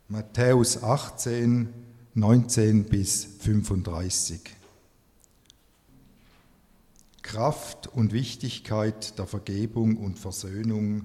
Matthäus 18, 19 bis 35. Kraft und Wichtigkeit der Vergebung und Versöhnung.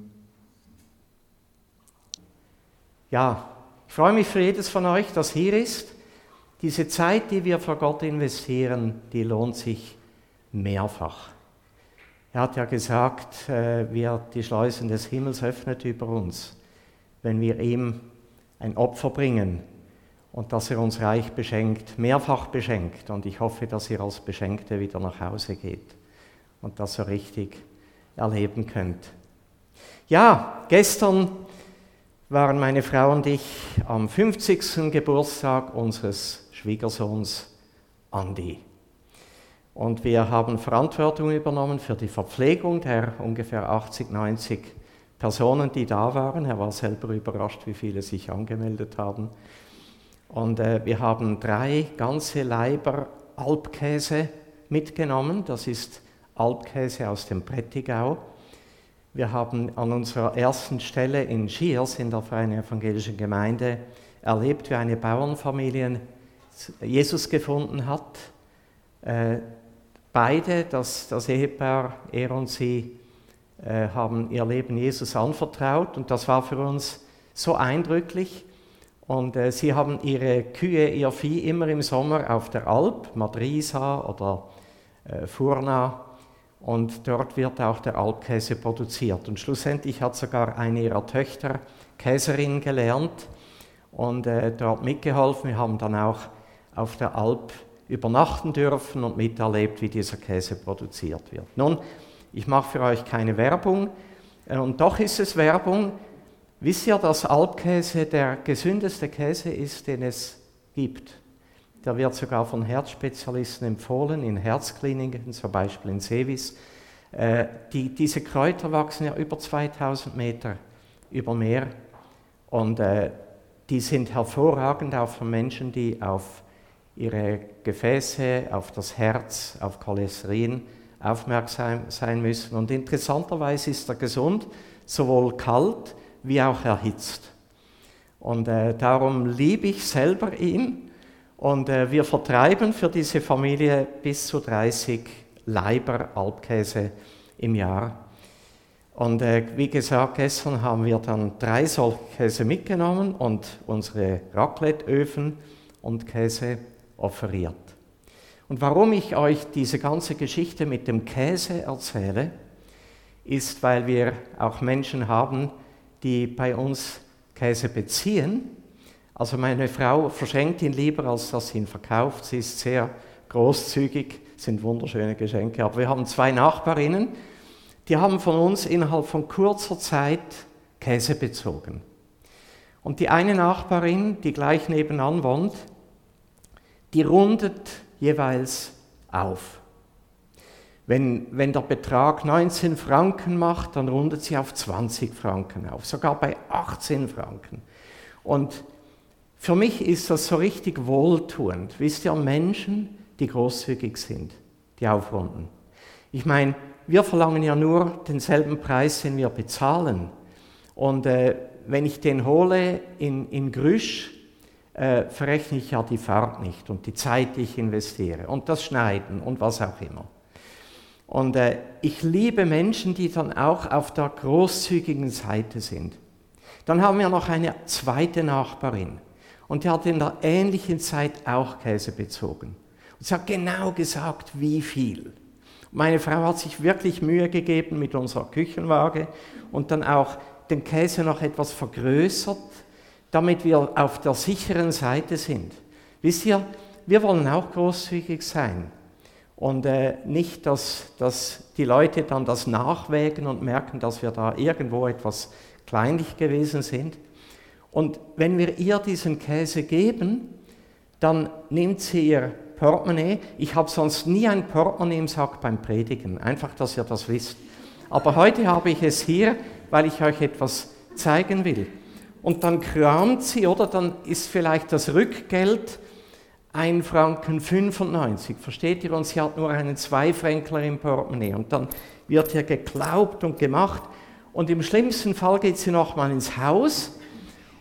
Ja, ich freue mich für jedes von euch, das hier ist. Diese Zeit, die wir vor Gott investieren, die lohnt sich mehrfach. Er hat ja gesagt, wie er die Schleusen des Himmels öffnet über uns, wenn wir ihm ein Opfer bringen und dass er uns reich beschenkt, mehrfach beschenkt. Und ich hoffe, dass ihr als Beschenkte wieder nach Hause geht und das so richtig erleben könnt. Ja, gestern waren meine Frau und ich am 50. Geburtstag unseres Schwiegersohns Andi. Und wir haben Verantwortung übernommen für die Verpflegung der ungefähr 80, 90 Personen, die da waren. Er war selber überrascht, wie viele sich angemeldet haben. Und wir haben 3 ganze Laiber Alpkäse mitgenommen. Das ist Alpkäse aus dem Prättigau. Wir haben an unserer ersten Stelle in Schiers, in der Freien Evangelischen Gemeinde, erlebt, wie eine Bauernfamilie Jesus gefunden hat. Beide, das Ehepaar, er und sie, haben ihr Leben Jesus anvertraut und das war für uns so eindrücklich. Und sie haben ihre Kühe, ihr Vieh immer im Sommer auf der Alp, Madrisa oder Furna, und dort wird auch der Alpkäse produziert. Und schlussendlich hat sogar eine ihrer Töchter Käserin gelernt und dort mitgeholfen. Wir haben dann auch auf der Alp übernachten dürfen und miterlebt, wie dieser Käse produziert wird. Nun, ich mache für euch keine Werbung, und doch ist es Werbung. Wisst ihr, dass Alpkäse der gesündeste Käse ist, den es gibt? Der wird sogar von Herzspezialisten empfohlen, in Herzkliniken, zum Beispiel in Seewis. Diese Kräuter wachsen ja über 2000 Meter über Meer und die sind hervorragend auch für Menschen, die auf ihre Gefäße, auf das Herz, auf Cholesterin aufmerksam sein müssen. Und interessanterweise ist er gesund, sowohl kalt wie auch erhitzt. Und darum liebe ich selber ihn. Und wir vertreiben für diese Familie bis zu 30 Laiber Alpkäse im Jahr. Und wie gesagt, gestern haben wir dann 3 solche Käse mitgenommen und unsere Racletteöfen und Käse offeriert. Und warum ich euch diese ganze Geschichte mit dem Käse erzähle, ist, weil wir auch Menschen haben, die bei uns Käse beziehen. Also meine Frau verschenkt ihn lieber, als dass sie ihn verkauft. Sie ist sehr großzügig, sind wunderschöne Geschenke. Aber wir haben 2 Nachbarinnen, die haben von uns innerhalb von kurzer Zeit Käse bezogen. Und die eine Nachbarin, die gleich nebenan wohnt, die rundet jeweils auf. Wenn der Betrag 19 Franken macht, dann rundet sie auf 20 Franken auf, sogar bei 18 Franken. Und für mich ist das so richtig wohltuend. Wisst ihr, Menschen, die großzügig sind, die aufrunden. Ich meine, wir verlangen ja nur denselben Preis, den wir bezahlen. Und wenn ich den hole in Grüsch, verrechne ich ja die Fahrt nicht und die Zeit, die ich investiere und das Schneiden und was auch immer. Und ich liebe Menschen, die dann auch auf der großzügigen Seite sind. Dann haben wir noch eine zweite Nachbarin und die hat in der ähnlichen Zeit auch Käse bezogen. Und sie hat genau gesagt, wie viel. Meine Frau hat sich wirklich Mühe gegeben mit unserer Küchenwaage und dann auch den Käse noch etwas vergrößert, damit wir auf der sicheren Seite sind. Wisst ihr, wir wollen auch großzügig sein und nicht, dass die Leute dann das nachwägen und merken, dass wir da irgendwo etwas kleinlich gewesen sind. Und wenn wir ihr diesen Käse geben, dann nimmt sie ihr Portemonnaie. Ich habe sonst nie ein Portemonnaie im Sack beim Predigen, einfach, dass ihr das wisst. Aber heute habe ich es hier, weil ich euch etwas zeigen will. Und dann kramt sie, oder dann ist vielleicht das Rückgeld 1,95 Franken, versteht ihr? Und sie hat nur einen 2-Fränkler im Portemonnaie. Und dann wird hier geklaubt und gemacht. Und im schlimmsten Fall geht sie nochmal ins Haus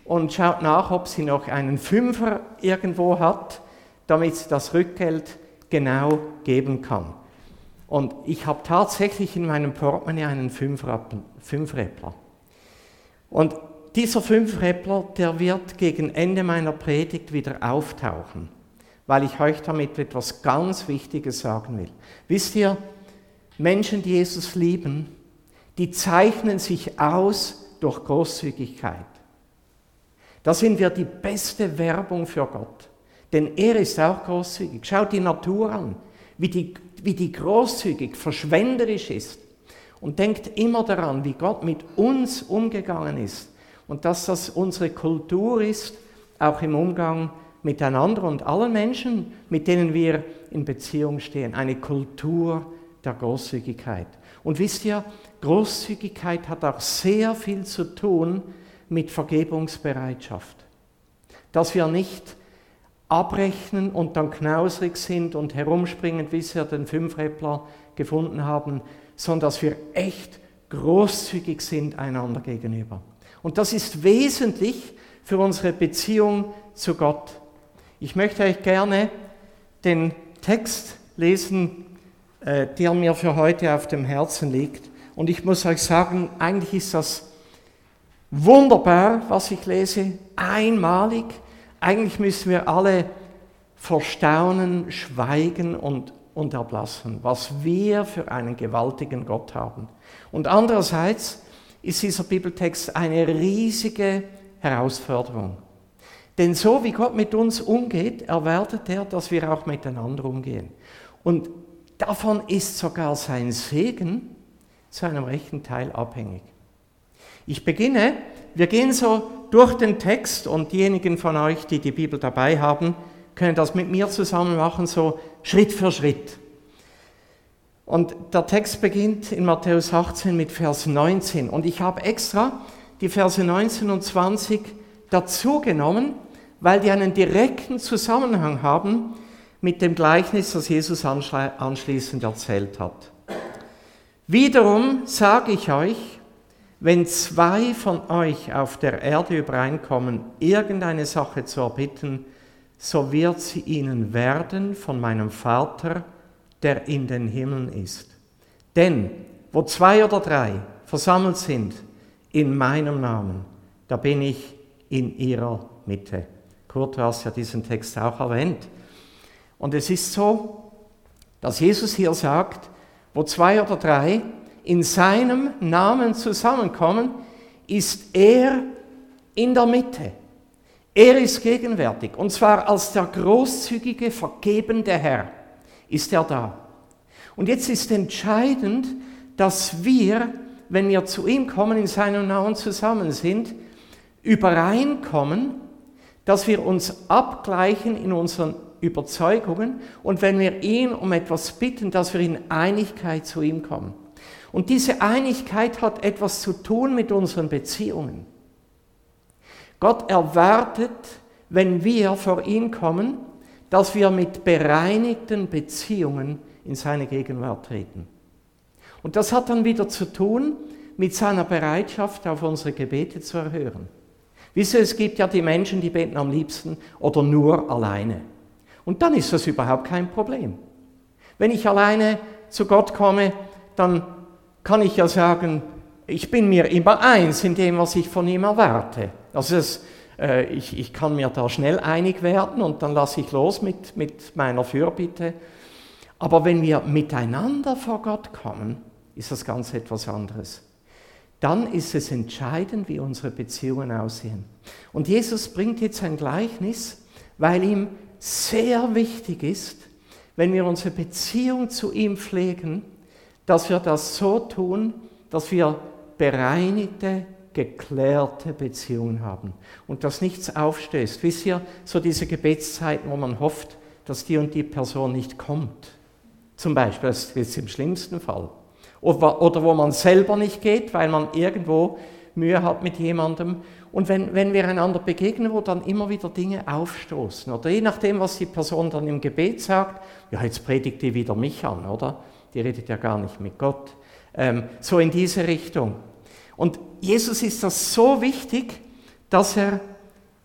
und schaut nach, ob sie noch einen Fünfer irgendwo hat, damit sie das Rückgeld genau geben kann. Und ich habe tatsächlich in meinem Portemonnaie einen Fünfräppler. Und dieser Fünfräppler, der wird gegen Ende meiner Predigt wieder auftauchen, weil ich euch damit etwas ganz Wichtiges sagen will. Wisst ihr, Menschen, die Jesus lieben, die zeichnen sich aus durch Großzügigkeit. Da sind wir die beste Werbung für Gott, denn er ist auch großzügig. Schaut die Natur an, wie die großzügig, verschwenderisch ist. Und denkt immer daran, wie Gott mit uns umgegangen ist und dass das unsere Kultur ist, auch im Umgang miteinander und allen Menschen, mit denen wir in Beziehung stehen. Eine Kultur der Großzügigkeit. Und wisst ihr, Großzügigkeit hat auch sehr viel zu tun mit Vergebungsbereitschaft. Dass wir nicht abrechnen und dann knausrig sind und herumspringen, bis wir den Fünfräppler gefunden haben, sondern dass wir echt großzügig sind einander gegenüber. Und das ist wesentlich für unsere Beziehung zu Gott. Ich möchte euch gerne den Text lesen, der mir für heute auf dem Herzen liegt. Und ich muss euch sagen, eigentlich ist das wunderbar, was ich lese, einmalig. Eigentlich müssen wir alle verstaunen, schweigen und erblassen, was wir für einen gewaltigen Gott haben. Und andererseits ist dieser Bibeltext eine riesige Herausforderung. Denn so wie Gott mit uns umgeht, erwartet er, dass wir auch miteinander umgehen. Und davon ist sogar sein Segen zu einem rechten Teil abhängig. Wir gehen so durch den Text und diejenigen von euch, die die Bibel dabei haben, können das mit mir zusammen machen, so Schritt für Schritt. Und der Text beginnt in Matthäus 18 mit Vers 19. Und ich habe extra die Verse 19 und 20 dazu genommen, weil die einen direkten Zusammenhang haben mit dem Gleichnis, das Jesus anschließend erzählt hat. Wiederum sage ich euch, wenn zwei von euch auf der Erde übereinkommen, irgendeine Sache zu erbitten, so wird sie ihnen werden von meinem Vater, der in den Himmeln ist. Denn wo 2 oder 3 versammelt sind in meinem Namen, da bin ich in ihrer Mitte. Kurt, du hast ja diesen Text auch erwähnt. Und es ist so, dass Jesus hier sagt, wo 2 oder 3 in seinem Namen zusammenkommen, ist er in der Mitte. Er ist gegenwärtig, und zwar als der großzügige, vergebende Herr ist er da. Und jetzt ist entscheidend, dass wir, wenn wir zu ihm kommen, in seinem Namen zusammen sind, übereinkommen, dass wir uns abgleichen in unseren Überzeugungen und wenn wir ihn um etwas bitten, dass wir in Einigkeit zu ihm kommen. Und diese Einigkeit hat etwas zu tun mit unseren Beziehungen. Gott erwartet, wenn wir vor ihn kommen, dass wir mit bereinigten Beziehungen in seine Gegenwart treten. Und das hat dann wieder zu tun mit seiner Bereitschaft, auf unsere Gebete zu erhören. Wisst ihr, es gibt ja die Menschen, die beten am liebsten oder nur alleine. Und dann ist das überhaupt kein Problem. Wenn ich alleine zu Gott komme, dann kann ich ja sagen, ich bin mir immer eins in dem, was ich von ihm erwarte. Also ich kann mir da schnell einig werden und dann lasse ich los mit meiner Fürbitte. Aber wenn wir miteinander vor Gott kommen, ist das ganz etwas anderes. Dann ist es entscheidend, wie unsere Beziehungen aussehen. Und Jesus bringt jetzt ein Gleichnis, weil ihm sehr wichtig ist, wenn wir unsere Beziehung zu ihm pflegen, dass wir das so tun, dass wir bereinigte, geklärte Beziehungen haben und dass nichts aufstößt. Wisst ihr, so diese Gebetszeiten, wo man hofft, dass die und die Person nicht kommt. Zum Beispiel, das ist im schlimmsten Fall. Oder wo man selber nicht geht, weil man irgendwo Mühe hat mit jemandem. Und wenn wir einander begegnen, wo dann immer wieder Dinge aufstoßen, oder je nachdem, was die Person dann im Gebet sagt, ja, jetzt predigt die wieder mich an, oder? Die redet ja gar nicht mit Gott. So in diese Richtung. Und Jesus ist das so wichtig, dass er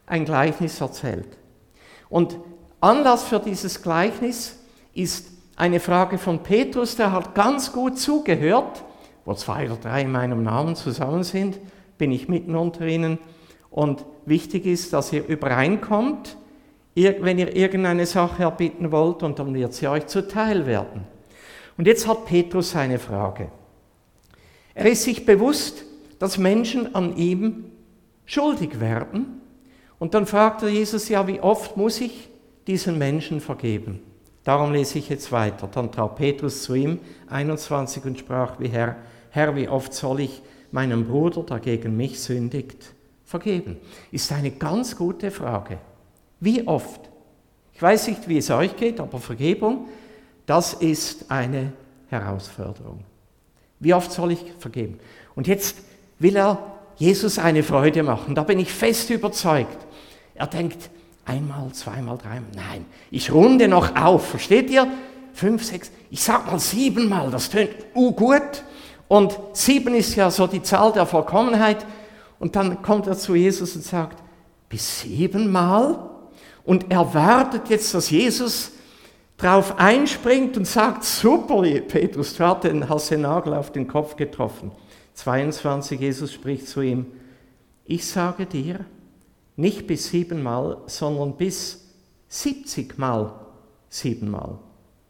ein Gleichnis erzählt. Und Anlass für dieses Gleichnis ist eine Frage von Petrus, der hat ganz gut zugehört. Wo 2 oder 3 in meinem Namen zusammen sind, bin ich mitten unter ihnen. Und wichtig ist, dass ihr übereinkommt, wenn ihr irgendeine Sache erbitten wollt, und dann wird sie euch zuteil werden. Und jetzt hat Petrus eine Frage. Er ist sich bewusst, dass Menschen an ihm schuldig werden. Und dann fragt er Jesus, ja, wie oft muss ich diesen Menschen vergeben? Darum lese ich jetzt weiter. Dann trat Petrus zu ihm, 21, und sprach, wie Herr, wie oft soll ich meinem Bruder, der gegen mich sündigt, vergeben? Ist eine ganz gute Frage. Wie oft? Ich weiß nicht, wie es euch geht, aber Vergebung, das ist eine Herausforderung. Wie oft soll ich vergeben? Und jetzt will er Jesus eine Freude machen. Da bin ich fest überzeugt. Er denkt, 1, 2, 3, nein, ich runde noch auf. Versteht ihr? 5, 6, ich sag mal 7 Mal, das tönt gut. Und 7 ist ja so die Zahl der Vollkommenheit. Und dann kommt er zu Jesus und sagt, bis 7 Mal? Und erwartet jetzt, dass Jesus drauf einspringt und sagt, super, Petrus, du hast den Nagel auf den Kopf getroffen. 22, Jesus spricht zu ihm, ich sage dir, nicht bis 7 Mal, sondern bis 70 Mal 7 Mal.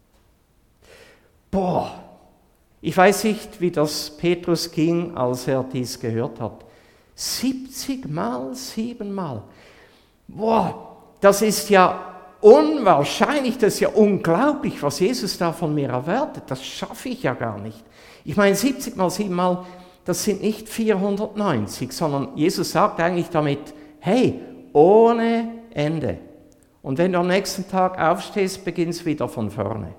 Boah, ich weiß nicht, wie das Petrus ging, als er dies gehört hat. 70 Mal 7 Mal. Boah, das ist ja unwahrscheinlich, das ist ja unglaublich, was Jesus da von mir erwartet. Das schaffe ich ja gar nicht. Ich meine, 70 mal 7 Mal, das sind nicht 490, sondern Jesus sagt eigentlich damit, hey, ohne Ende. Und wenn du am nächsten Tag aufstehst, beginnst wieder von vorne.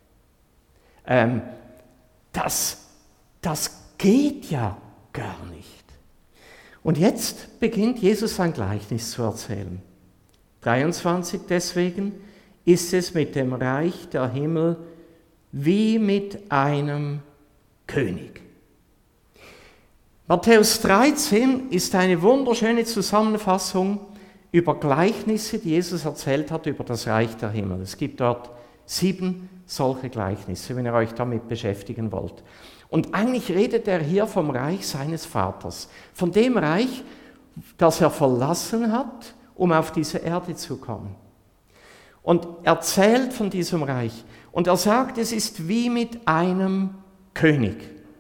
Das geht ja gar nicht. Und jetzt beginnt Jesus ein Gleichnis zu erzählen. 23, deswegen ist es mit dem Reich der Himmel wie mit einem König. Matthäus 13 ist eine wunderschöne Zusammenfassung über Gleichnisse, die Jesus erzählt hat über das Reich der Himmel. Es gibt dort 7 solche Gleichnisse, wenn ihr euch damit beschäftigen wollt. Und eigentlich redet er hier vom Reich seines Vaters, von dem Reich, das er verlassen hat, um auf diese Erde zu kommen. Und erzählt von diesem Reich. Und er sagt, es ist wie mit einem König.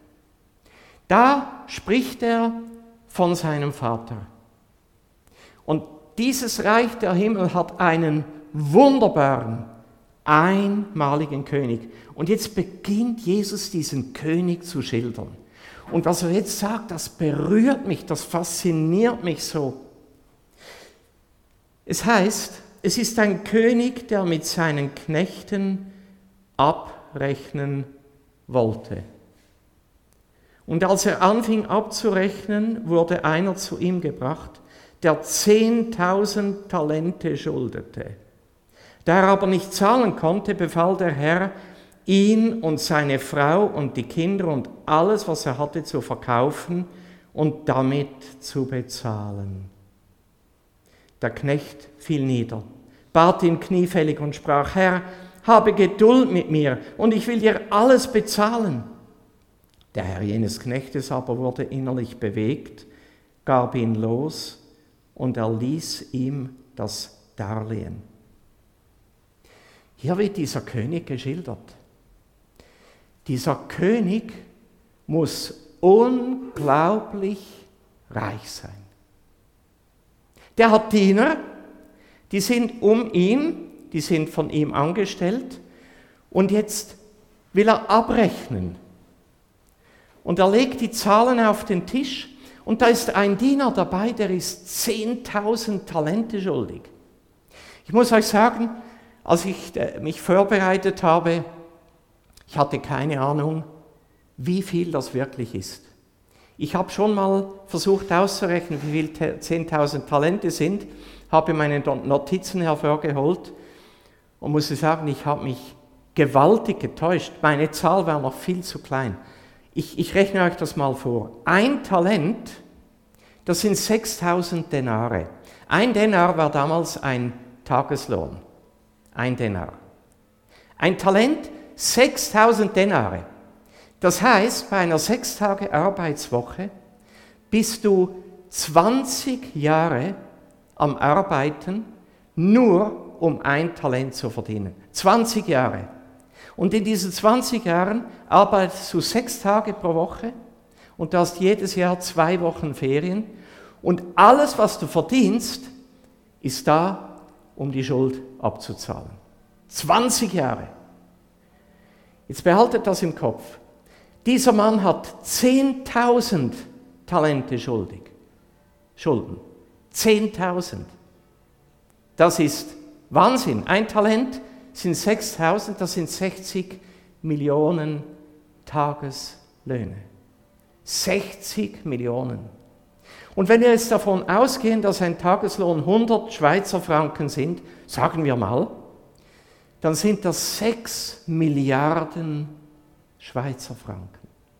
Da spricht er von seinem Vater. Und dieses Reich der Himmel hat einen wunderbaren, einmaligen König. Und jetzt beginnt Jesus diesen König zu schildern. Und was er jetzt sagt, das berührt mich, das fasziniert mich so. Es heißt, es ist ein König, der mit seinen Knechten abrechnen wollte. Und als er anfing abzurechnen, wurde einer zu ihm gebracht, der 10.000 Talente schuldete. Da er aber nicht zahlen konnte, befahl der Herr, ihn und seine Frau und die Kinder und alles, was er hatte, zu verkaufen und damit zu bezahlen. Der Knecht fiel nieder, bat ihn kniefällig und sprach, Herr, habe Geduld mit mir und ich will dir alles bezahlen. Der Herr jenes Knechtes aber wurde innerlich bewegt, gab ihn los und erließ ihm das Darlehen. Hier wird dieser König geschildert. Dieser König muss unglaublich reich sein. Der hat Diener, die sind um ihn, die sind von ihm angestellt und jetzt will er abrechnen. Und er legt die Zahlen auf den Tisch und da ist ein Diener dabei, der ist 10.000 Talente schuldig. Ich muss euch sagen, als ich mich vorbereitet habe, ich hatte keine Ahnung, wie viel das wirklich ist. Ich habe schon mal versucht auszurechnen, wie viel 10.000 Talente sind, habe meine Notizen hervorgeholt und muss sagen, ich habe mich gewaltig getäuscht. Meine Zahl war noch viel zu klein. Ich rechne euch das mal vor. 1 Talent, Das sind 6000 Denare. Ein Denar war damals ein Tageslohn. Ein Denar. Ein Talent, 6000 Denare. Das heißt, bei einer 6-Tage-Arbeitswoche bist du 20 Jahre am Arbeiten, nur um ein Talent zu verdienen. 20 Jahre. Und in diesen 20 Jahren arbeitest du 6 Tage pro Woche und du hast jedes Jahr 2 Wochen Ferien. Und alles, was du verdienst, ist da, um die Schuld abzuzahlen. 20 Jahre. Jetzt behaltet das im Kopf. Dieser Mann hat 10.000 Talente Schulden. 10.000. Das ist Wahnsinn. Ein Talent sind 6.000, das sind 60 Millionen Tageslöhne. 60 Millionen. Und wenn wir jetzt davon ausgehen, dass ein Tageslohn 100 Schweizer Franken sind, sagen wir mal, dann sind das 6 Milliarden Schweizer Franken.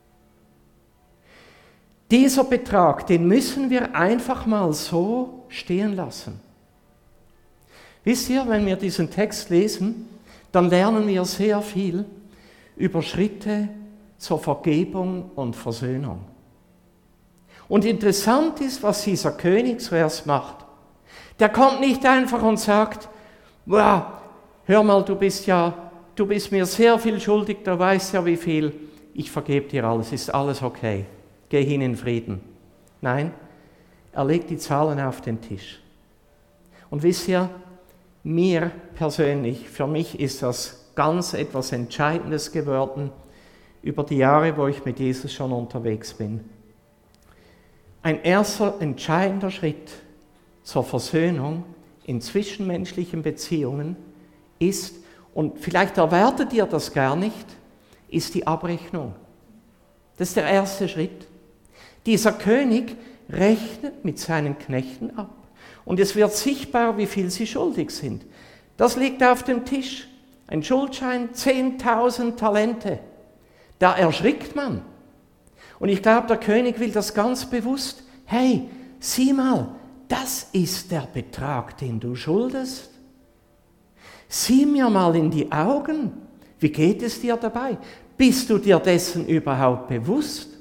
Dieser Betrag, den müssen wir einfach mal so stehen lassen. Wisst ihr, wenn wir diesen Text lesen, dann lernen wir sehr viel über Schritte zur Vergebung und Versöhnung. Und interessant ist, was dieser König zuerst macht. Der kommt nicht einfach und sagt, wow, hör mal, du bist mir sehr viel schuldig, du weißt ja wie viel, ich vergebe dir alles, ist alles okay, geh hin in Frieden. Nein, er legt die Zahlen auf den Tisch. Und wisst ihr, mir persönlich, für mich ist das ganz etwas Entscheidendes geworden über die Jahre, wo ich mit Jesus schon unterwegs bin. Ein erster entscheidender Schritt zur Versöhnung in zwischenmenschlichen Beziehungen ist, und vielleicht erwartet ihr das gar nicht, ist die Abrechnung. Das ist der erste Schritt. Dieser König rechnet mit seinen Knechten ab. Und es wird sichtbar, wie viel sie schuldig sind. Das liegt auf dem Tisch. Ein Schuldschein, 10.000 Talente. Da erschrickt man. Und ich glaube, der König will das ganz bewusst. Hey, sieh mal, das ist der Betrag, den du schuldest. Sieh mir mal in die Augen. Wie geht es dir dabei? Bist du dir dessen überhaupt bewusst?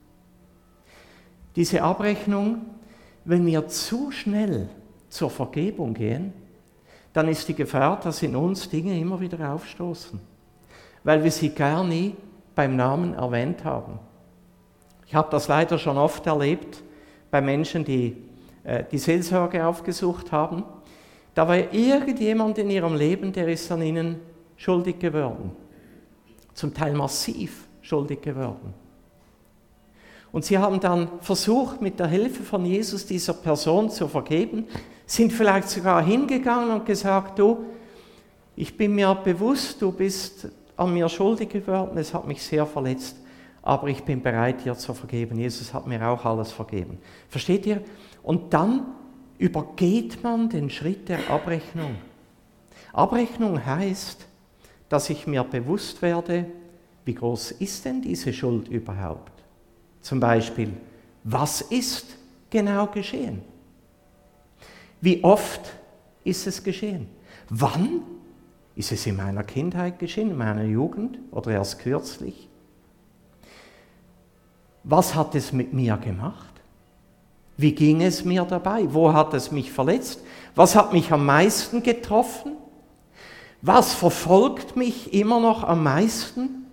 Diese Abrechnung, wenn wir zu schnell zur Vergebung gehen, dann ist die Gefahr, dass in uns Dinge immer wieder aufstoßen, weil wir sie gar nie beim Namen erwähnt haben. Ich habe das leider schon oft erlebt bei Menschen, die die Seelsorge aufgesucht haben. Da war irgendjemand in ihrem Leben, der ist an ihnen schuldig geworden. Zum Teil massiv schuldig geworden. Und sie haben dann versucht, mit der Hilfe von Jesus dieser Person zu vergeben, sind vielleicht sogar hingegangen und gesagt, du, ich bin mir bewusst, du bist an mir schuldig geworden, es hat mich sehr verletzt, aber ich bin bereit, dir zu vergeben. Jesus hat mir auch alles vergeben. Versteht ihr? Und dann übergeht man den Schritt der Abrechnung. Abrechnung heißt, dass ich mir bewusst werde, wie groß ist denn diese Schuld überhaupt? Zum Beispiel, was ist genau geschehen? Wie oft ist es geschehen? Wann? Ist es in meiner Kindheit geschehen, in meiner Jugend oder erst kürzlich? Was hat es mit mir gemacht? Wie ging es mir dabei? Wo hat es mich verletzt? Was hat mich am meisten getroffen? Was verfolgt mich immer noch am meisten?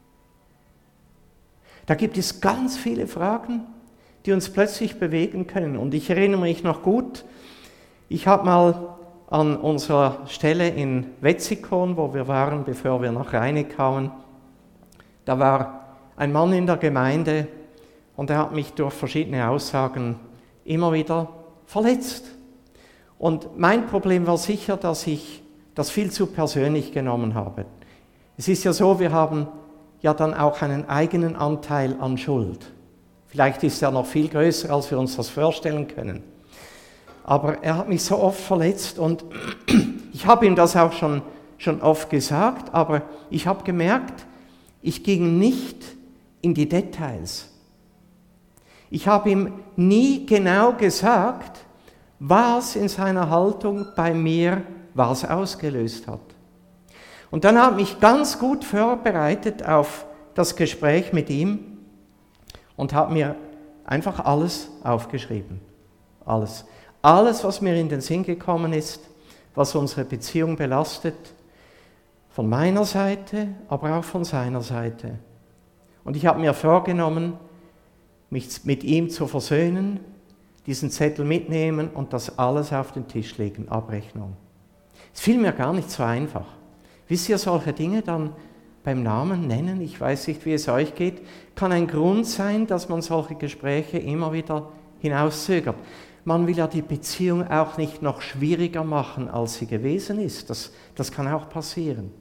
Da gibt es ganz viele Fragen, die uns plötzlich bewegen können. Und ich erinnere mich noch gut, ich habe mal an unserer Stelle in Wetzikon, wo wir waren, bevor wir nach Rheine kamen, da war ein Mann in der Gemeinde und er hat mich durch verschiedene Aussagen immer wieder verletzt. Und mein Problem war sicher, dass ich das viel zu persönlich genommen habe. Es ist ja so, wir haben ja dann auch einen eigenen Anteil an Schuld. Vielleicht ist er noch viel größer, als wir uns das vorstellen können. Aber er hat mich so oft verletzt und ich habe ihm das auch schon oft gesagt, aber ich habe gemerkt, ich ging nicht in die Details. Ich habe ihm nie genau gesagt, was in seiner Haltung bei mir was ausgelöst hat. Und dann habe ich mich ganz gut vorbereitet auf das Gespräch mit ihm und habe mir einfach alles aufgeschrieben. Alles. Alles, was mir in den Sinn gekommen ist, was unsere Beziehung belastet, von meiner Seite, aber auch von seiner Seite. Und ich habe mir vorgenommen, mich mit ihm zu versöhnen, diesen Zettel mitnehmen und das alles auf den Tisch legen, Abrechnung. Es fiel mir gar nicht so einfach. Wisst ihr, solche Dinge dann beim Namen nennen, ich weiß nicht, wie es euch geht, kann ein Grund sein, dass man solche Gespräche immer wieder hinauszögert. Man will ja die Beziehung auch nicht noch schwieriger machen, als sie gewesen ist. Das kann auch passieren.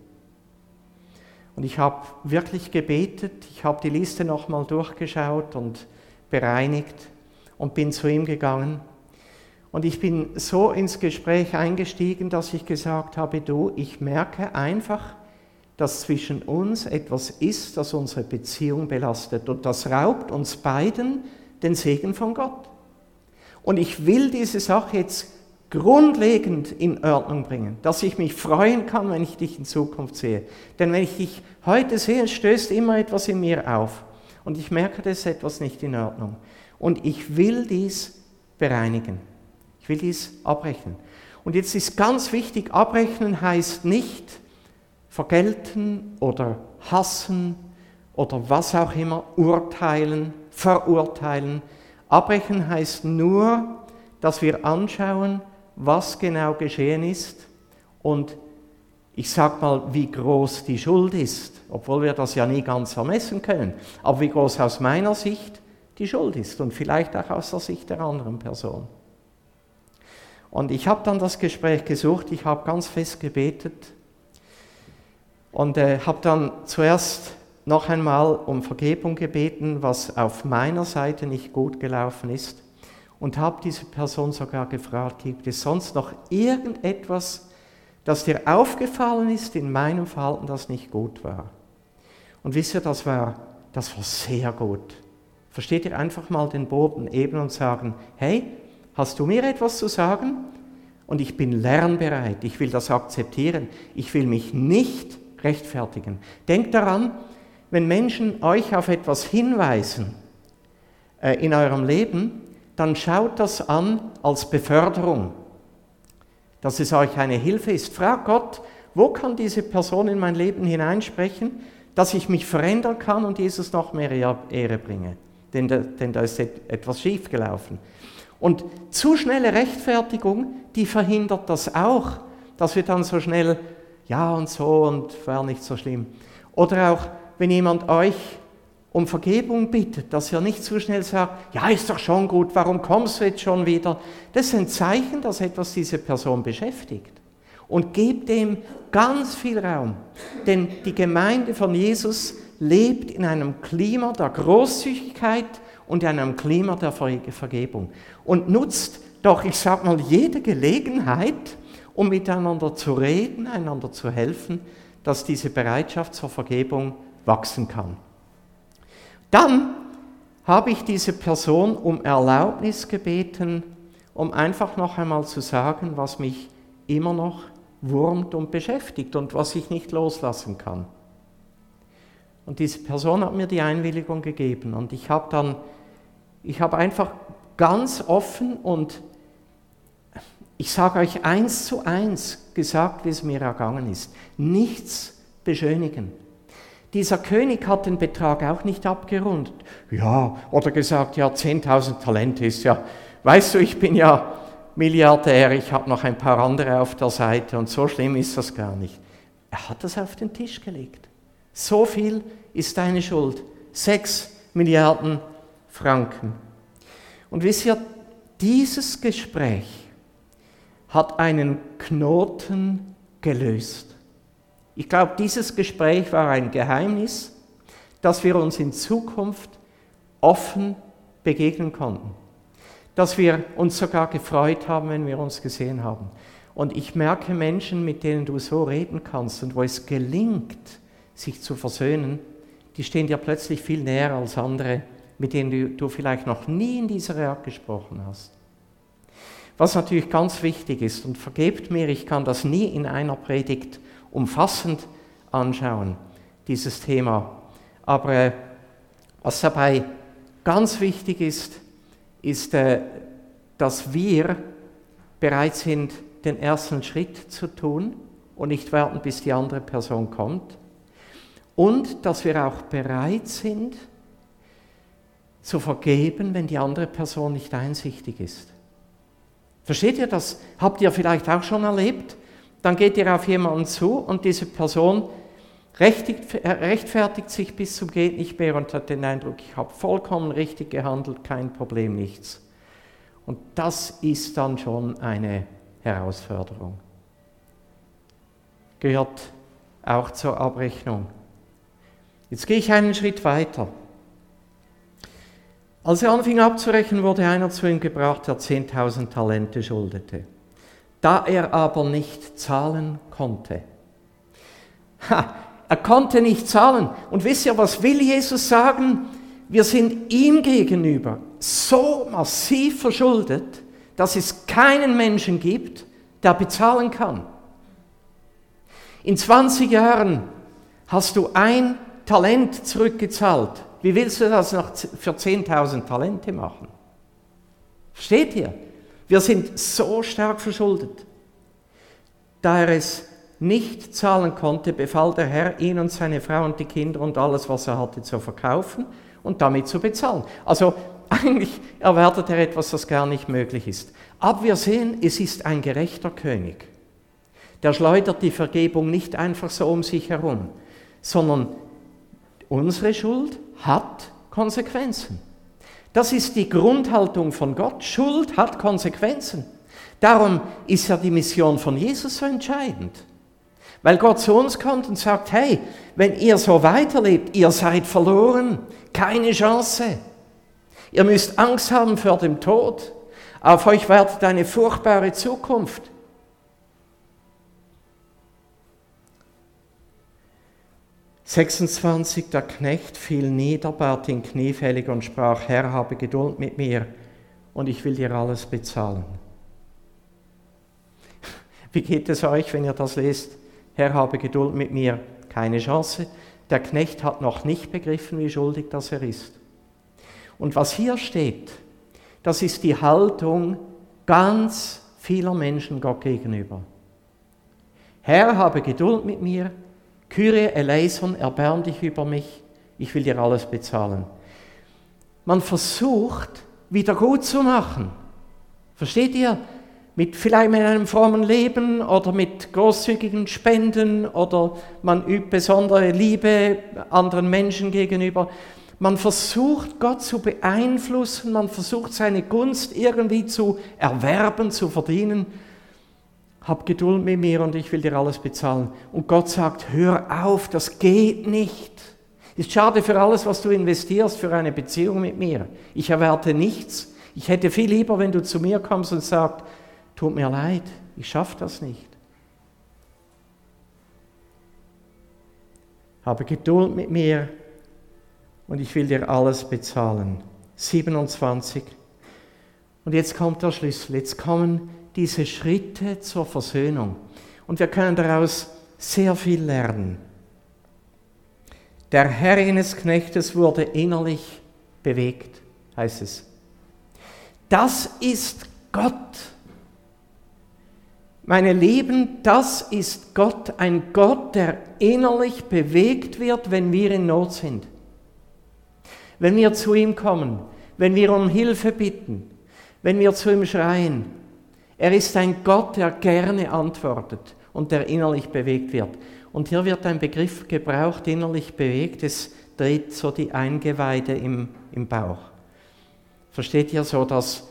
Und ich habe wirklich gebetet, ich habe die Liste nochmal durchgeschaut und bereinigt und bin zu ihm gegangen. Und ich bin so ins Gespräch eingestiegen, dass ich gesagt habe, du, ich merke einfach, dass zwischen uns etwas ist, das unsere Beziehung belastet. Und das raubt uns beiden den Segen von Gott. Und ich will diese Sache jetzt grundlegend in Ordnung bringen, dass ich mich freuen kann, wenn ich dich in Zukunft sehe. Denn wenn ich dich heute sehe, stößt immer etwas in mir auf. Und ich merke, das ist etwas nicht in Ordnung. Und ich will dies bereinigen. Ich will dies abrechnen. Und jetzt ist ganz wichtig, abrechnen heißt nicht vergelten oder hassen oder was auch immer, urteilen, verurteilen. Abbrechen heißt nur, dass wir anschauen, was genau geschehen ist und ich sage mal, wie groß die Schuld ist, obwohl wir das ja nie ganz ermessen können, aber wie groß aus meiner Sicht die Schuld ist und vielleicht auch aus der Sicht der anderen Person. Und ich habe dann das Gespräch gesucht, ich habe ganz fest gebetet und habe dann zuerst noch einmal um Vergebung gebeten, was auf meiner Seite nicht gut gelaufen ist und habe diese Person sogar gefragt, gibt es sonst noch irgendetwas, das dir aufgefallen ist in meinem Verhalten, das nicht gut war? Und wisst ihr, das war sehr gut. Versteht ihr, einfach mal den Boden eben und sagen, hey, hast du mir etwas zu sagen? Und ich bin lernbereit, ich will das akzeptieren, ich will mich nicht rechtfertigen. Denkt daran, wenn Menschen euch auf etwas hinweisen in eurem Leben, dann schaut das an als Beförderung, dass es euch eine Hilfe ist. Fragt Gott, wo kann diese Person in mein Leben hineinsprechen, dass ich mich verändern kann und Jesus noch mehr Ehre bringe. Denn da ist etwas schiefgelaufen. Und zu schnelle Rechtfertigung, die verhindert das auch, dass wir dann so schnell, ja und so und war nicht so schlimm. Oder auch, wenn jemand euch um Vergebung bittet, dass ihr nicht zu schnell sagt, ja, ist doch schon gut, warum kommst du jetzt schon wieder? Das ist ein Zeichen, dass etwas diese Person beschäftigt. Und gebt dem ganz viel Raum. Denn die Gemeinde von Jesus lebt in einem Klima der Großzügigkeit und in einem Klima der Vergebung. Und nutzt doch, ich sage mal, jede Gelegenheit, um miteinander zu reden, einander zu helfen, dass diese Bereitschaft zur Vergebung wachsen kann. Dann habe ich diese Person um Erlaubnis gebeten, um einfach noch einmal zu sagen, was mich immer noch wurmt und beschäftigt und was ich nicht loslassen kann. Und diese Person hat mir die Einwilligung gegeben und ich habe einfach ganz offen und ich sage euch 1:1 gesagt, wie es mir ergangen ist. Nichts beschönigen. Dieser König hat den Betrag auch nicht abgerundet. Ja, oder gesagt, ja, 10.000 Talente ist ja, weißt du, ich bin ja Milliardär, ich habe noch ein paar andere auf der Seite und so schlimm ist das gar nicht. Er hat das auf den Tisch gelegt. So viel ist deine Schuld. 6 Milliarden Franken. Und wisst ihr, dieses Gespräch hat einen Knoten gelöst. Ich glaube, dieses Gespräch war ein Geheimnis, dass wir uns in Zukunft offen begegnen konnten. Dass wir uns sogar gefreut haben, wenn wir uns gesehen haben. Und ich merke Menschen, mit denen du so reden kannst und wo es gelingt, sich zu versöhnen, die stehen dir plötzlich viel näher als andere, mit denen du vielleicht noch nie in dieser Art gesprochen hast. Was natürlich ganz wichtig ist, und vergebt mir, ich kann das nie in einer Predigt umfassend anschauen, dieses Thema. Aber was dabei ganz wichtig ist, dass wir bereit sind, den ersten Schritt zu tun und nicht warten, bis die andere Person kommt. Und dass wir auch bereit sind, zu vergeben, wenn die andere Person nicht einsichtig ist. Versteht ihr das? Habt ihr vielleicht auch schon erlebt? Dann geht ihr auf jemanden zu und diese Person rechtfertigt sich bis zum geht nicht mehr und hat den Eindruck, ich habe vollkommen richtig gehandelt, kein Problem, nichts. Und das ist dann schon eine Herausforderung. Gehört auch zur Abrechnung. Jetzt gehe ich einen Schritt weiter. Als er anfing abzurechnen, wurde einer zu ihm gebracht, der 10.000 Talente schuldete. Da er aber nicht zahlen konnte. Er konnte nicht zahlen. Und wisst ihr, was will Jesus sagen? Wir sind ihm gegenüber so massiv verschuldet, dass es keinen Menschen gibt, der bezahlen kann. In 20 Jahren hast du ein Talent zurückgezahlt. Wie willst du das noch für 10.000 Talente machen? Versteht ihr? Wir sind so stark verschuldet. Da er es nicht zahlen konnte, befahl der Herr, ihn und seine Frau und die Kinder und alles, was er hatte, zu verkaufen und damit zu bezahlen. Also eigentlich erwartet er etwas, das gar nicht möglich ist. Aber wir sehen, es ist ein gerechter König. Der schleudert die Vergebung nicht einfach so um sich herum, sondern unsere Schuld hat Konsequenzen. Das ist die Grundhaltung von Gott. Schuld hat Konsequenzen. Darum ist ja die Mission von Jesus so entscheidend. Weil Gott zu uns kommt und sagt, hey, wenn ihr so weiterlebt, ihr seid verloren, keine Chance. Ihr müsst Angst haben vor dem Tod. Auf euch wartet eine furchtbare Zukunft. »26, der Knecht fiel nieder, bat ihn kniefällig und sprach, Herr, habe Geduld mit mir und ich will dir alles bezahlen.« Wie geht es euch, wenn ihr das lest? Herr, habe Geduld mit mir, keine Chance. Der Knecht hat noch nicht begriffen, wie schuldig das er ist. Und was hier steht, das ist die Haltung ganz vieler Menschen Gott gegenüber. Herr, habe Geduld mit mir, Kyrie eleison, erbarm dich über mich, ich will dir alles bezahlen. Man versucht, wieder gut zu machen. Versteht ihr? Vielleicht mit einem frommen Leben oder mit großzügigen Spenden oder man übt besondere Liebe anderen Menschen gegenüber. Man versucht, Gott zu beeinflussen, man versucht, seine Gunst irgendwie zu erwerben, zu verdienen. Hab Geduld mit mir und ich will dir alles bezahlen. Und Gott sagt, hör auf, das geht nicht. Ist schade für alles, was du investierst für eine Beziehung mit mir. Ich erwarte nichts. Ich hätte viel lieber, wenn du zu mir kommst und sagst, tut mir leid, ich schaffe das nicht. Habe Geduld mit mir und ich will dir alles bezahlen. 27. Und jetzt kommt der Schlüssel, jetzt kommen diese Schritte zur Versöhnung. Und wir können daraus sehr viel lernen. Der Herr eines Knechtes wurde innerlich bewegt, heißt es. Das ist Gott. Meine Lieben, das ist Gott, ein Gott, der innerlich bewegt wird, wenn wir in Not sind. Wenn wir zu ihm kommen, wenn wir um Hilfe bitten, wenn wir zu ihm schreien. Er ist ein Gott, der gerne antwortet und der innerlich bewegt wird. Und hier wird ein Begriff gebraucht, innerlich bewegt, es dreht so die Eingeweide im Bauch. Versteht ihr so, dass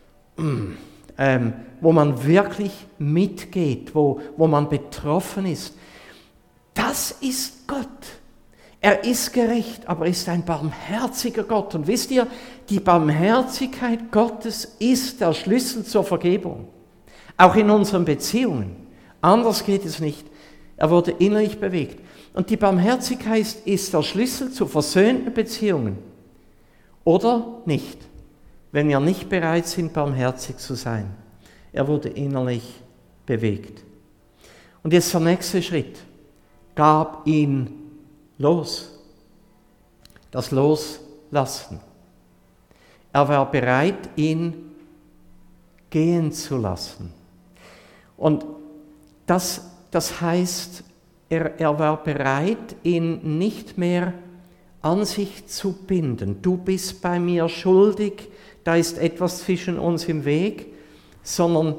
wo man wirklich mitgeht, wo man betroffen ist. Das ist Gott. Er ist gerecht, aber er ist ein barmherziger Gott. Und wisst ihr, die Barmherzigkeit Gottes ist der Schlüssel zur Vergebung. Auch in unseren Beziehungen. Anders geht es nicht. Er wurde innerlich bewegt. Und die Barmherzigkeit ist der Schlüssel zu versöhnten Beziehungen. oder nicht, wenn wir nicht bereit sind, barmherzig zu sein. Er wurde innerlich bewegt. Und jetzt der nächste Schritt. Gab ihn los. Das Loslassen. Er war bereit, ihn gehen zu lassen. Und das heißt, er war bereit, ihn nicht mehr an sich zu binden. Du bist bei mir schuldig, da ist etwas zwischen uns im Weg, sondern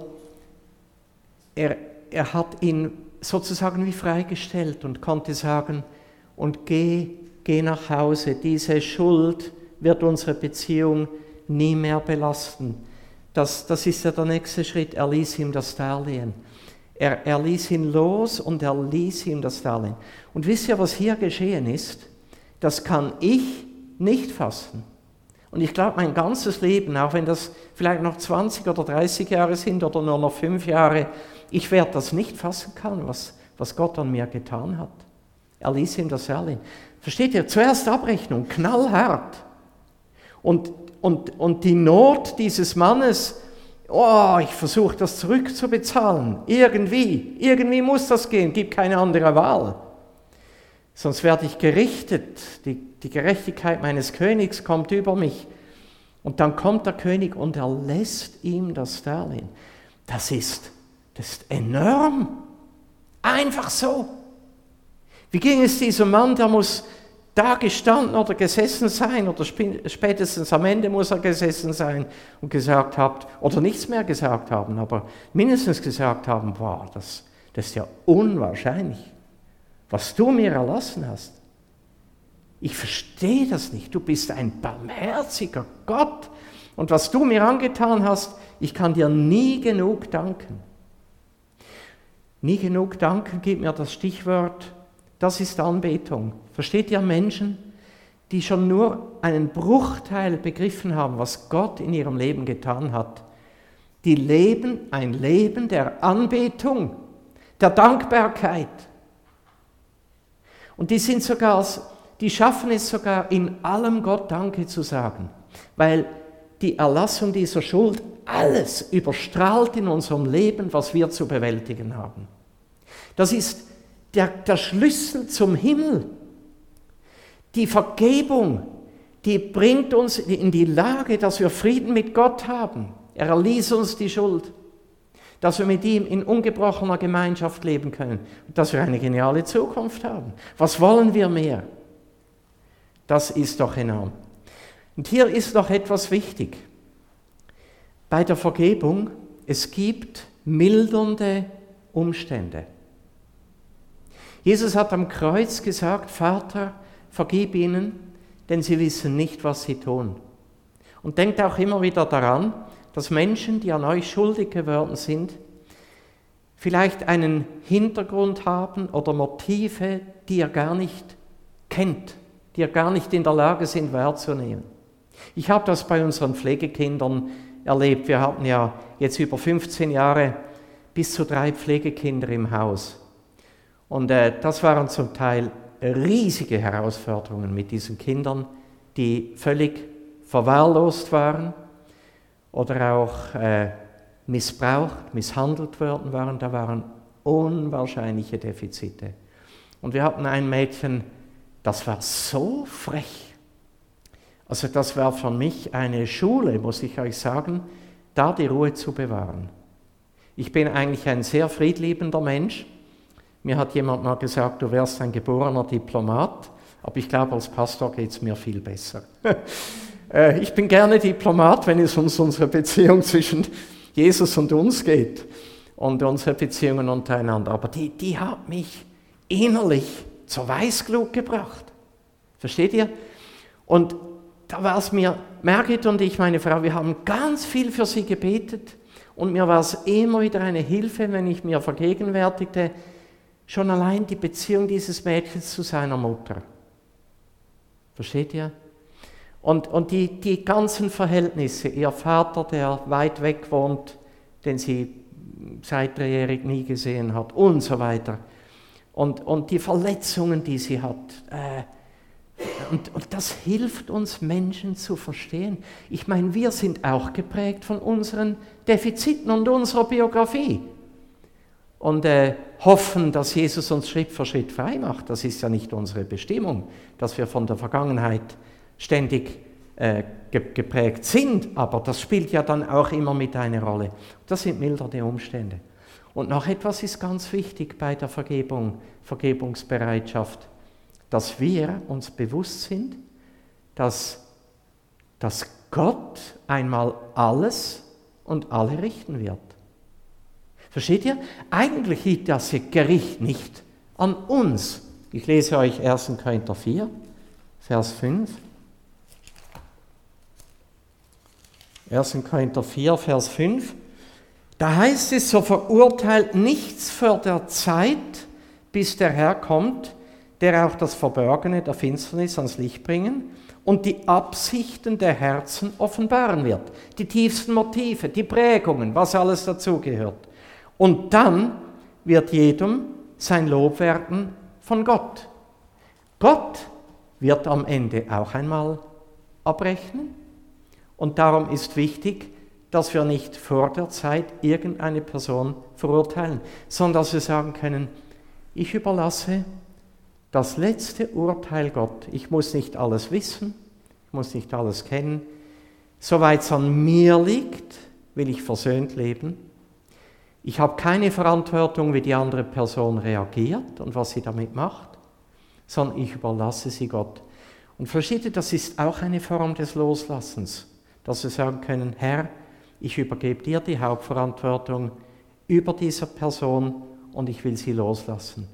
er hat ihn sozusagen wie freigestellt und konnte sagen, und geh nach Hause, diese Schuld wird unsere Beziehung nie mehr belasten. Das ist ja der nächste Schritt, er ließ ihm das Darlehen. Er ließ ihn los und er ließ ihm das Darlehen. Und wisst ihr, was hier geschehen ist? Das kann ich nicht fassen. Und ich glaube, mein ganzes Leben, auch wenn das vielleicht noch 20 oder 30 Jahre sind oder nur noch 5 Jahre, ich werde das nicht fassen können, was Gott an mir getan hat. Er ließ ihm das Darlehen. Versteht ihr? Zuerst Abrechnung, knallhart. Und die Not dieses Mannes, ich versuche das zurückzubezahlen. Irgendwie muss das gehen, gibt keine andere Wahl. Sonst werde ich gerichtet. Die Gerechtigkeit meines Königs kommt über mich. Und dann kommt der König und er lässt ihm das Darlehen. Das ist enorm. Einfach so. Wie ging es diesem Mann, der muss da gestanden oder gesessen sein oder spätestens am Ende muss er gesessen sein und gesagt haben, oder nichts mehr gesagt haben, aber mindestens gesagt haben, wow, das ist ja unwahrscheinlich, was du mir erlassen hast. Ich verstehe das nicht, du bist ein barmherziger Gott und was du mir angetan hast, ich kann dir nie genug danken. Nie genug danken gibt mir das Stichwort, das ist Anbetung. Versteht ihr Menschen, die schon nur einen Bruchteil begriffen haben, was Gott in ihrem Leben getan hat? Die leben ein Leben der Anbetung, der Dankbarkeit. Und die schaffen es sogar, in allem Gott Danke zu sagen, weil die Erlassung dieser Schuld alles überstrahlt in unserem Leben, was wir zu bewältigen haben. Das ist der Schlüssel zum Himmel. Die Vergebung, die bringt uns in die Lage, dass wir Frieden mit Gott haben. Er erließ uns die Schuld, dass wir mit ihm in ungebrochener Gemeinschaft leben können und dass wir eine geniale Zukunft haben. Was wollen wir mehr? Das ist doch enorm. Und hier ist noch etwas wichtig. Bei der Vergebung, es gibt mildernde Umstände. Jesus hat am Kreuz gesagt, Vater, vergib ihnen, denn sie wissen nicht, was sie tun. Und denkt auch immer wieder daran, dass Menschen, die an euch schuldig geworden sind, vielleicht einen Hintergrund haben oder Motive, die ihr gar nicht kennt, die ihr gar nicht in der Lage sind wahrzunehmen. Ich habe das bei unseren Pflegekindern erlebt. Wir hatten ja jetzt über 15 Jahre bis zu 3 Pflegekinder im Haus. Und das waren zum Teil riesige Herausforderungen mit diesen Kindern, die völlig verwahrlost waren oder auch missbraucht, misshandelt worden waren. Da waren unwahrscheinliche Defizite. Und wir hatten ein Mädchen, das war so frech. Also das war für mich eine Schule, muss ich euch sagen, da die Ruhe zu bewahren. Ich bin eigentlich ein sehr friedliebender Mensch. Mir hat jemand mal gesagt, du wärst ein geborener Diplomat, aber ich glaube, als Pastor geht es mir viel besser. Ich bin gerne Diplomat, wenn es um unsere Beziehung zwischen Jesus und uns geht und unsere Beziehungen untereinander. Aber die hat mich innerlich zur Weißglut gebracht. Versteht ihr? Und da war es mir, Margit und ich, meine Frau, wir haben ganz viel für sie gebetet und mir war es immer wieder eine Hilfe, wenn ich mir vergegenwärtigte, schon allein die Beziehung dieses Mädchens zu seiner Mutter. Versteht ihr? Und die ganzen Verhältnisse, ihr Vater, der weit weg wohnt, den sie seit 3-jährig nie gesehen hat und so weiter. Und die Verletzungen, die sie hat. und das hilft uns Menschen zu verstehen. Ich meine, wir sind auch geprägt von unseren Defiziten und unserer Biografie. Und hoffen, dass Jesus uns Schritt für Schritt frei macht, das ist ja nicht unsere Bestimmung, dass wir von der Vergangenheit ständig geprägt sind, aber das spielt ja dann auch immer mit eine Rolle. Das sind mildernde Umstände. Und noch etwas ist ganz wichtig bei der Vergebungsbereitschaft, dass wir uns bewusst sind, dass Gott einmal alles und alle richten wird. Versteht ihr? Eigentlich liegt das Gericht nicht an uns. Ich lese euch 1. Korinther 4, Vers 5. 1. Korinther 4, Vers 5. Da heißt es, so verurteilt nichts vor der Zeit, bis der Herr kommt, der auch das Verborgene der Finsternis ans Licht bringen und die Absichten der Herzen offenbaren wird. Die tiefsten Motive, die Prägungen, was alles dazugehört. Und dann wird jedem sein Lob werden von Gott. Gott wird am Ende auch einmal abrechnen. Und darum ist wichtig, dass wir nicht vor der Zeit irgendeine Person verurteilen, sondern dass wir sagen können, ich überlasse das letzte Urteil Gott. Ich muss nicht alles wissen, ich muss nicht alles kennen. Soweit es an mir liegt, will ich versöhnt leben. Ich habe keine Verantwortung, wie die andere Person reagiert und was sie damit macht, sondern ich überlasse sie Gott. Und versteht ihr, das ist auch eine Form des Loslassens, dass wir sagen können, Herr, ich übergebe dir die Hauptverantwortung über diese Person und ich will sie loslassen.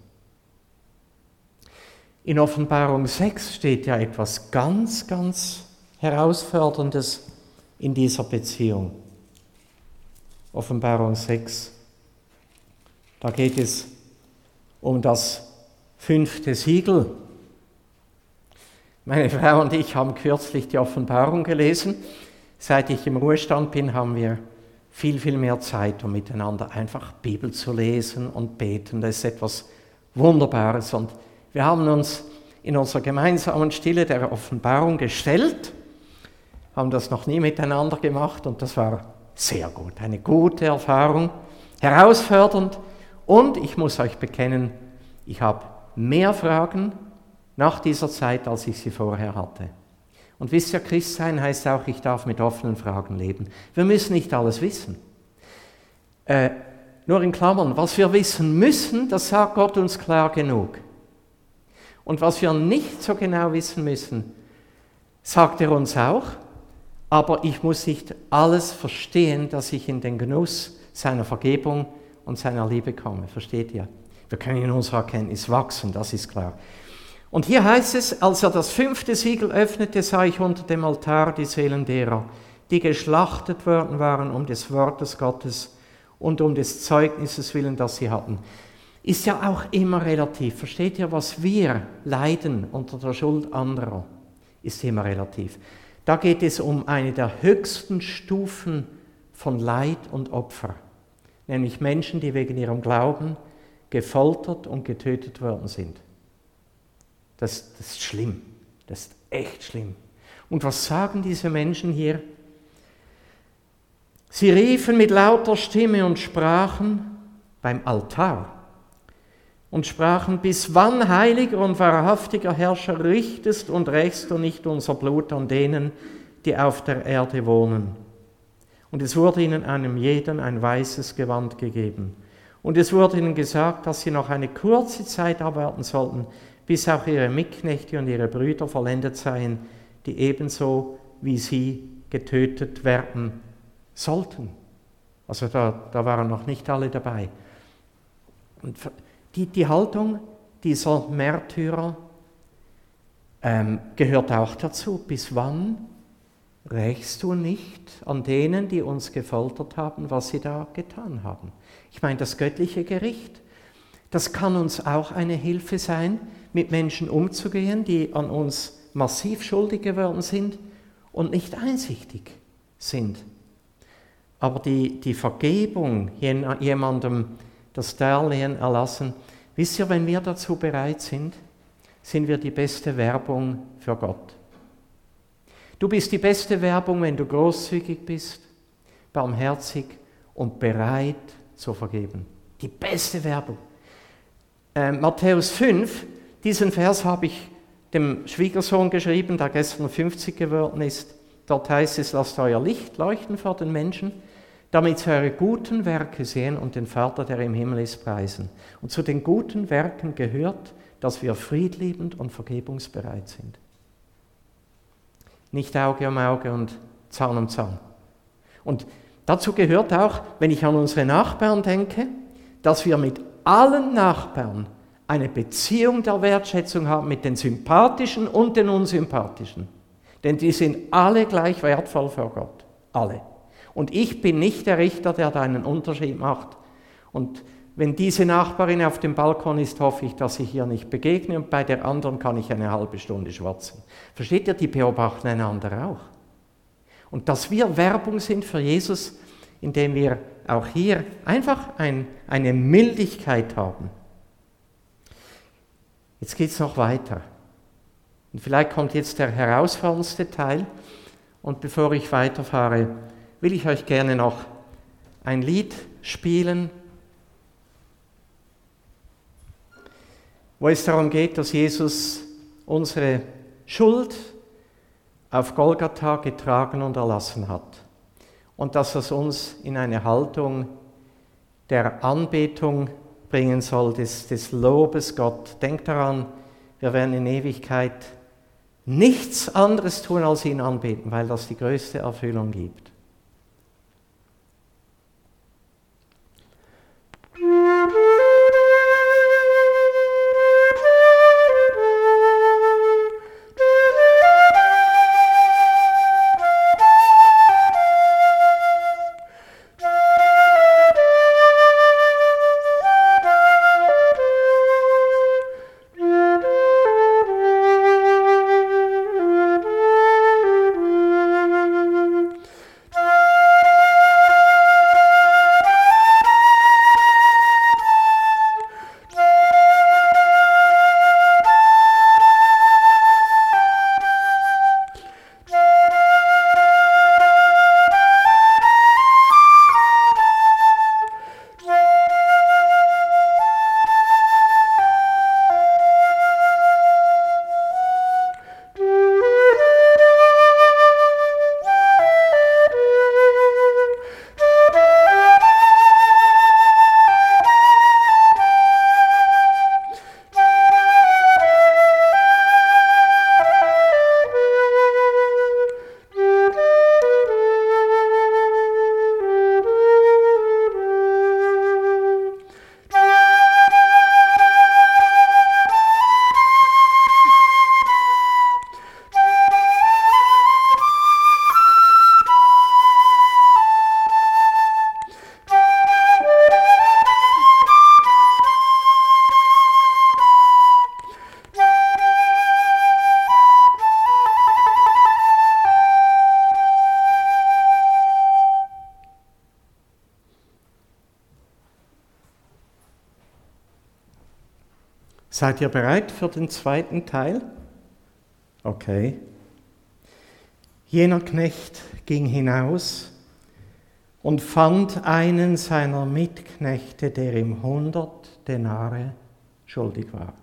In Offenbarung 6 steht ja etwas ganz, ganz Herausforderndes in dieser Beziehung. Offenbarung 6. Da geht es um das 5. Siegel. Meine Frau und ich haben kürzlich die Offenbarung gelesen. Seit ich im Ruhestand bin, haben wir viel, viel mehr Zeit, um miteinander einfach Bibel zu lesen und beten. Das ist etwas Wunderbares. Und wir haben uns in unserer gemeinsamen Stille der Offenbarung gestellt, haben das noch nie miteinander gemacht und das war sehr gut, eine gute Erfahrung, herausfordernd. Und ich muss euch bekennen, ich habe mehr Fragen nach dieser Zeit, als ich sie vorher hatte. Und wisst ihr, Christsein heißt auch, ich darf mit offenen Fragen leben. Wir müssen nicht alles wissen. Nur in Klammern, was wir wissen müssen, das sagt Gott uns klar genug. Und was wir nicht so genau wissen müssen, sagt er uns auch, aber ich muss nicht alles verstehen, dass ich in den Genuss seiner Vergebung und seiner Liebe komme. Versteht ihr? Wir können in unserer Erkenntnis wachsen, das ist klar. Und hier heißt es, als er das 5. Siegel öffnete, sah ich unter dem Altar die Seelen derer, die geschlachtet worden waren um des Wortes Gottes und um des Zeugnisses willen, das sie hatten. Ist ja auch immer relativ. Versteht ihr, was wir leiden unter der Schuld anderer, ist immer relativ. Da geht es um eine der höchsten Stufen von Leid und Opfer, nämlich Menschen, die wegen ihrem Glauben gefoltert und getötet worden sind. Das ist schlimm, das ist echt schlimm. Und was sagen diese Menschen hier? Sie riefen mit lauter Stimme und sprachen beim Altar und sprachen, bis wann, heiliger und wahrhaftiger Herrscher, richtest und rächst du nicht unser Blut an denen, die auf der Erde wohnen? Und es wurde ihnen einem jeden ein weißes Gewand gegeben. Und es wurde ihnen gesagt, dass sie noch eine kurze Zeit abwarten sollten, bis auch ihre Mitknechte und ihre Brüder vollendet seien, die ebenso wie sie getötet werden sollten. Also da waren noch nicht alle dabei. Und die Haltung dieser Märtyrer gehört auch dazu. Bis wann rächst du nicht an denen, die uns gefoltert haben, was sie da getan haben? Ich meine, das göttliche Gericht, das kann uns auch eine Hilfe sein, mit Menschen umzugehen, die an uns massiv schuldig geworden sind und nicht einsichtig sind. Aber die Vergebung, jemandem das Darlehen erlassen, wisst ihr, wenn wir dazu bereit sind, sind wir die beste Werbung für Gott. Du bist die beste Werbung, wenn du großzügig bist, barmherzig und bereit zu vergeben. Die beste Werbung. Matthäus 5, diesen Vers habe ich dem Schwiegersohn geschrieben, der gestern 50 geworden ist. Dort heißt es, lasst euer Licht leuchten vor den Menschen, damit sie eure guten Werke sehen und den Vater, der im Himmel ist, preisen. Und zu den guten Werken gehört, dass wir friedliebend und vergebungsbereit sind. Nicht Auge um Auge und Zahn um Zahn. Und dazu gehört auch, wenn ich an unsere Nachbarn denke, dass wir mit allen Nachbarn eine Beziehung der Wertschätzung haben, mit den Sympathischen und den Unsympathischen. Denn die sind alle gleich wertvoll für Gott. Alle. Und ich bin nicht der Richter, der da einen Unterschied macht. Und wenn diese Nachbarin auf dem Balkon ist, hoffe ich, dass ich hier nicht begegne, und bei der anderen kann ich eine halbe Stunde schwatzen. Versteht ihr, die beobachten einander auch. Und dass wir Werbung sind für Jesus, indem wir auch hier einfach eine Mildigkeit haben. Jetzt geht es noch weiter. Und vielleicht kommt jetzt der herausforderndste Teil. Und bevor ich weiterfahre, will ich euch gerne noch ein Lied spielen, wo es darum geht, dass Jesus unsere Schuld auf Golgatha getragen und erlassen hat. Und dass es uns in eine Haltung der Anbetung bringen soll, des Lobes Gott. Denkt daran, wir werden in Ewigkeit nichts anderes tun, als ihn anbeten, weil das die größte Erfüllung gibt. Seid ihr bereit für den zweiten Teil? Okay. Jener Knecht ging hinaus und fand einen seiner Mitknechte, der ihm 100 Denare schuldig war.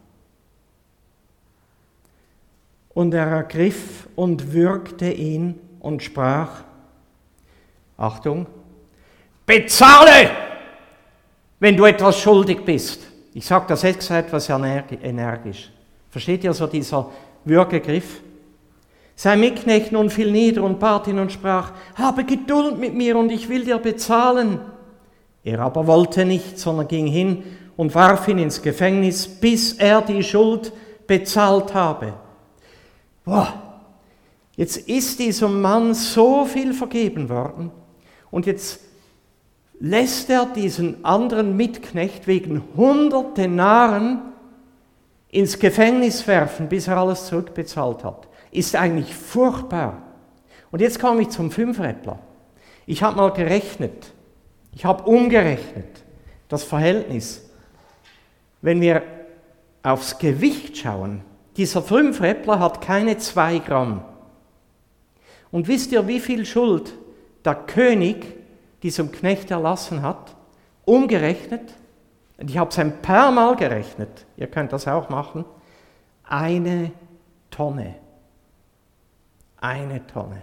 Und er ergriff und würgte ihn und sprach, Achtung, bezahle, wenn du etwas schuldig bist. Ich sage das jetzt etwas energisch. Versteht ihr so dieser Würgegriff? Sein Mitknecht nun fiel nieder und bat ihn und sprach, habe Geduld mit mir und ich will dir bezahlen. Er aber wollte nicht, sondern ging hin und warf ihn ins Gefängnis, bis er die Schuld bezahlt habe. Boah, jetzt ist diesem Mann so viel vergeben worden und jetzt lässt er diesen anderen Mitknecht wegen 100 Denaren ins Gefängnis werfen, bis er alles zurückbezahlt hat. Ist eigentlich furchtbar. Und jetzt komme ich zum Fünfräppler. Ich habe mal gerechnet, ich habe umgerechnet, das Verhältnis. Wenn wir aufs Gewicht schauen, Dieser Fünfräppler hat keine 2 Gramm. Und wisst ihr, wie viel Schuld der König diesem Knecht erlassen hat? Umgerechnet, und ich habe es ein paar Mal gerechnet, ihr könnt das auch machen, 1 Tonne. 1 Tonne.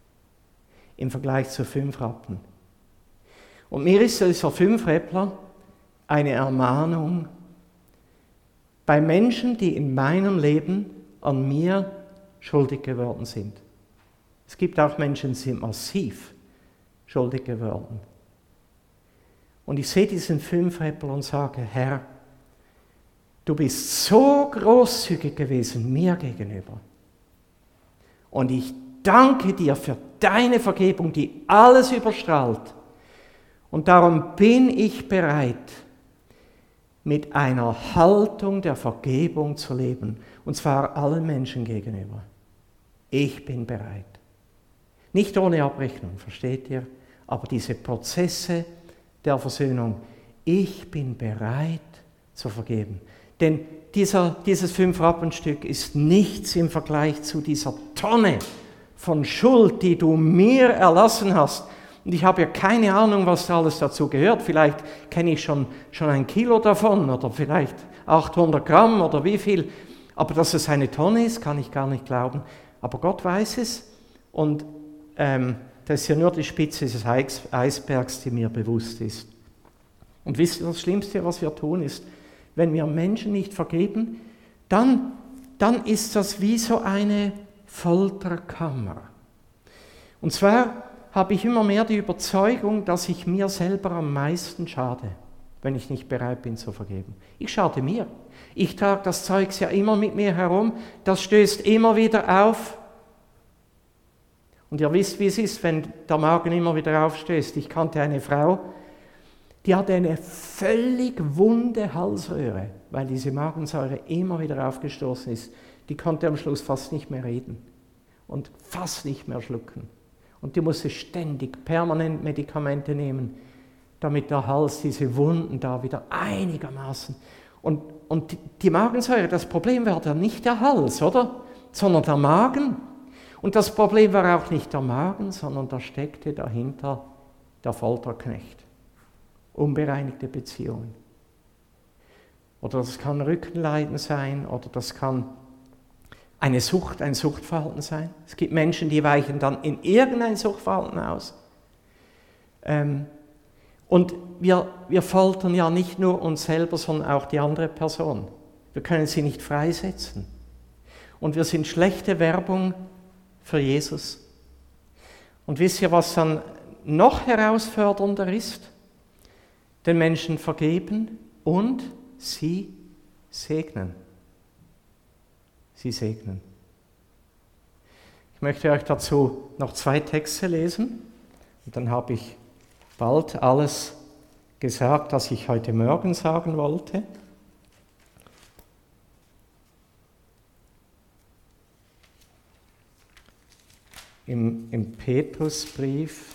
Im Vergleich zu 5 Rappen. Und mir ist dieser Fünfräppler eine Ermahnung bei Menschen, die in meinem Leben an mir schuldig geworden sind. Es gibt auch Menschen, die sind massiv schuldig geworden. Und ich sehe diesen Fünfräppler und sage, Herr, du bist so großzügig gewesen mir gegenüber. Und ich danke dir für deine Vergebung, die alles überstrahlt. Und darum bin ich bereit, mit einer Haltung der Vergebung zu leben. Und zwar allen Menschen gegenüber. Ich bin bereit. Nicht ohne Abrechnung, versteht ihr? Aber diese Prozesse der Versöhnung, ich bin bereit zu vergeben. Denn dieses 5-Rappenstück ist nichts im Vergleich zu dieser Tonne von Schuld, die du mir erlassen hast. Und ich habe ja keine Ahnung, was da alles dazu gehört. Vielleicht kenne ich schon 1 Kilo davon oder vielleicht 800 Gramm oder wie viel. Aber dass es eine Tonne ist, kann ich gar nicht glauben. Aber Gott weiß es. Und das ist ja nur die Spitze des Eisbergs, die mir bewusst ist. Und wisst ihr, das Schlimmste, was wir tun, ist, wenn wir Menschen nicht vergeben, dann ist das wie so eine Folterkammer. Und zwar habe ich immer mehr die Überzeugung, dass ich mir selber am meisten schade, wenn ich nicht bereit bin zu vergeben. Ich schade mir. Ich trage das Zeugs ja immer mit mir herum, das stößt immer wieder auf. Und ihr wisst, wie es ist, wenn der Magen immer wieder aufstößt. Ich kannte eine Frau, die hatte eine völlig wunde Halsröhre, weil diese Magensäure immer wieder aufgestoßen ist. Die konnte am Schluss fast nicht mehr reden und fast nicht mehr schlucken. Und die musste ständig, permanent Medikamente nehmen, damit der Hals, diese Wunden da wieder einigermaßen... Und die Magensäure, das Problem war dann nicht der Hals, oder? Sondern der Magen. Und das Problem war auch nicht der Magen, sondern da steckte dahinter der Folterknecht. Unbereinigte Beziehungen. Oder das kann Rückenleiden sein, oder das kann eine Sucht, ein Suchtverhalten sein. Es gibt Menschen, die weichen dann in irgendein Suchtverhalten aus. Und wir foltern ja nicht nur uns selber, sondern auch die andere Person. Wir können sie nicht freisetzen. Und wir sind schlechte Werbung für Jesus. Und wisst ihr, was dann noch herausfordernder ist? Den Menschen vergeben und sie segnen. Sie segnen. Ich möchte euch dazu noch 2 Texte lesen und dann habe ich bald alles gesagt, was ich heute Morgen sagen wollte. Im Petrusbrief,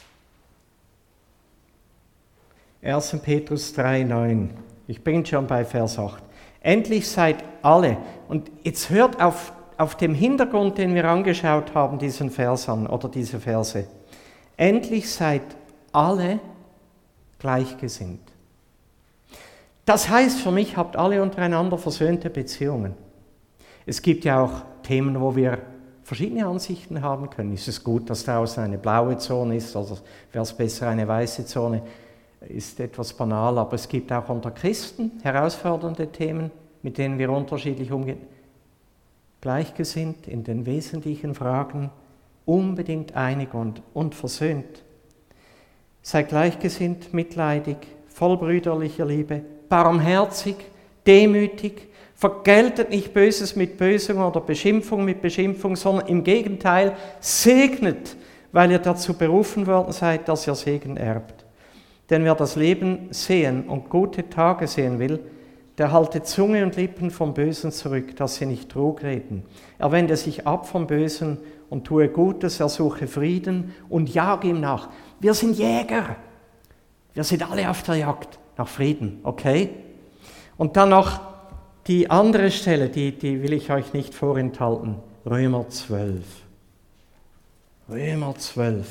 1. Petrus 3,9. Ich bin schon bei Vers 8. Endlich seid alle, und jetzt hört auf dem Hintergrund, den wir angeschaut haben, diesen Vers an, oder diese Verse. Endlich seid alle gleichgesinnt. Das heißt für mich, habt alle untereinander versöhnte Beziehungen. Es gibt ja auch Themen, wo wir verschiedene Ansichten haben können. Ist es gut, dass draußen eine blaue Zone ist, oder wäre es besser eine weiße Zone? Ist etwas banal, aber es gibt auch unter Christen herausfordernde Themen, mit denen wir unterschiedlich umgehen. Gleichgesinnt in den wesentlichen Fragen, unbedingt einig und versöhnt. Seid gleichgesinnt, mitleidig, voll brüderlicher Liebe, barmherzig, demütig, vergeltet nicht Böses mit Bösem oder Beschimpfung mit Beschimpfung, sondern im Gegenteil segnet, weil ihr dazu berufen worden seid, dass ihr Segen erbt. Denn wer das Leben sehen und gute Tage sehen will, der halte Zunge und Lippen vom Bösen zurück, dass sie nicht Trug reden. Er wende sich ab vom Bösen und tue Gutes, er suche Frieden und jage ihm nach. Wir sind Jäger. Wir sind alle auf der Jagd nach Frieden, okay? Und dann noch Die andere Stelle, die will ich euch nicht vorenthalten. Römer 12. Römer 12.